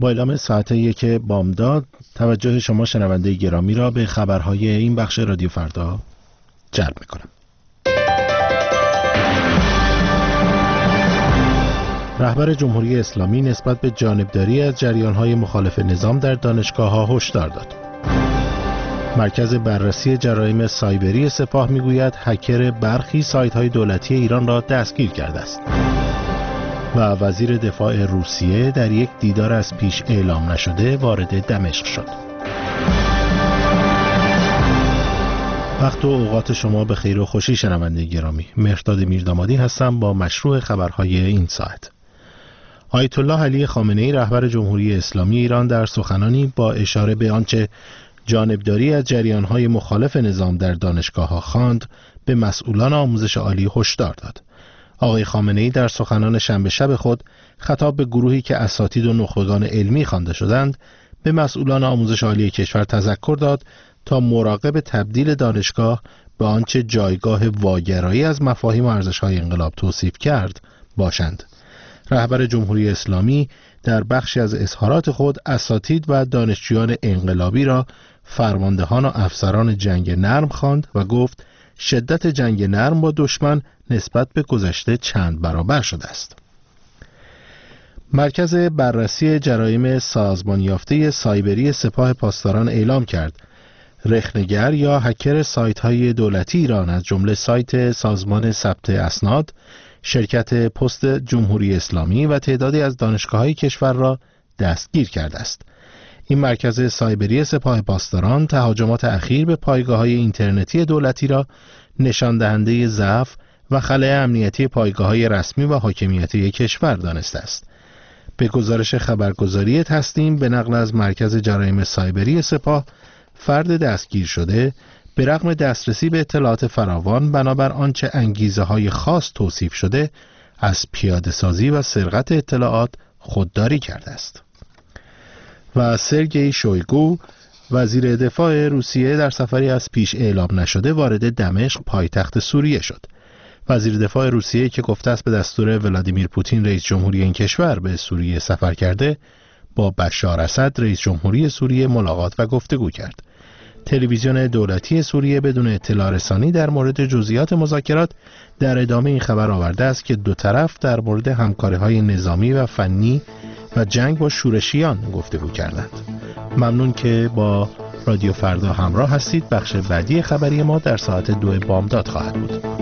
با اعلام ساعت 1 بامداد توجه شما شنونده گرامی را به خبرهای این بخش رادیو فردا جلب می‌کنم. رهبر جمهوری اسلامی نسبت به جانبداری از جریان‌های مخالف نظام در دانشگاه‌ها هشدار داد. مرکز بررسی جرایم سایبری سپاه میگوید هکر برخی سایت‌های دولتی ایران را دستگیر کرده است. و وزیر دفاع روسیه در یک دیدار از پیش اعلام نشده وارد دمشق شد. وقت و اوقات شما به خیر و خوشی شنونده گرامی. مهرداد میردامادی هستم با مشروع خبرهای این ساعت. آیت الله علی خامنه‌ای رهبر جمهوری اسلامی ایران در سخنانی با اشاره به آنچه جانبداری از جریان‌های مخالف نظام در دانشگاه‌ها خواند به مسئولان آموزش عالی هشدار داد. آقای خامنه‌ای در سخنان شنبه شب خود خطاب به گروهی که اساتید و نخبگان علمی خوانده شدند به مسئولان آموزش عالی کشور تذکر داد تا مراقب تبدیل دانشگاه به آنچه جایگاه واگرایی از مفاهیم و ارزش‌های انقلاب توصیف کرد باشند. رهبر جمهوری اسلامی در بخشی از اظهارات خود اساتید و دانشجویان انقلابی را فرماندهان و افسران جنگ نرم خواند و گفت شدت جنگ نرم با دشمن نسبت به گذشته چند برابر شده است. مرکز بررسی جرایم سازمان یافته سایبری سپاه پاسداران اعلام کرد رخنه‌گر یا هکر سایت‌های دولتی ایران از جمله سایت سازمان ثبت اسناد، شرکت پست جمهوری اسلامی و تعدادی از دانشگاه‌های کشور را دستگیر کرده است. این مرکز سایبری سپاه پاسداران تهاجمات اخیر به پایگاه‌های اینترنتی دولتی را نشان دهنده ضعف و خلأ امنیتی پایگاه‌های رسمی و حاکمیتی کشور دانسته است. به گزارش خبرگزاری تسنیم به نقل از مرکز جرایم سایبری سپاه، فرد دستگیر شده به رغم دسترسی به اطلاعات فراوان بنابر آنچه انگیزه‌های خاص توصیف شده از پیاده‌سازی و سرقت اطلاعات خودداری کرده است. و سرگئی شویگو وزیر دفاع روسیه در سفری از پیش اعلام نشده وارد دمشق پایتخت سوریه شد. وزیر دفاع روسیه که گفته است به دستور ولادیمیر پوتین رئیس جمهوری این کشور به سوریه سفر کرده با بشار اسد رئیس جمهوری سوریه ملاقات و گفتگو کرد. تلویزیون دولتی سوریه بدون اطلاع رسانی در مورد جزئیات مذاکرات در ادامه این خبر آورده است که دو طرف در مورد همکاری‌های نظامی و فنی و جنگ با شورشیان گفتگو کردند. ممنون که با رادیو فردا همراه هستید. بخش بعدی خبری ما در ساعت 2 بامداد خواهد بود.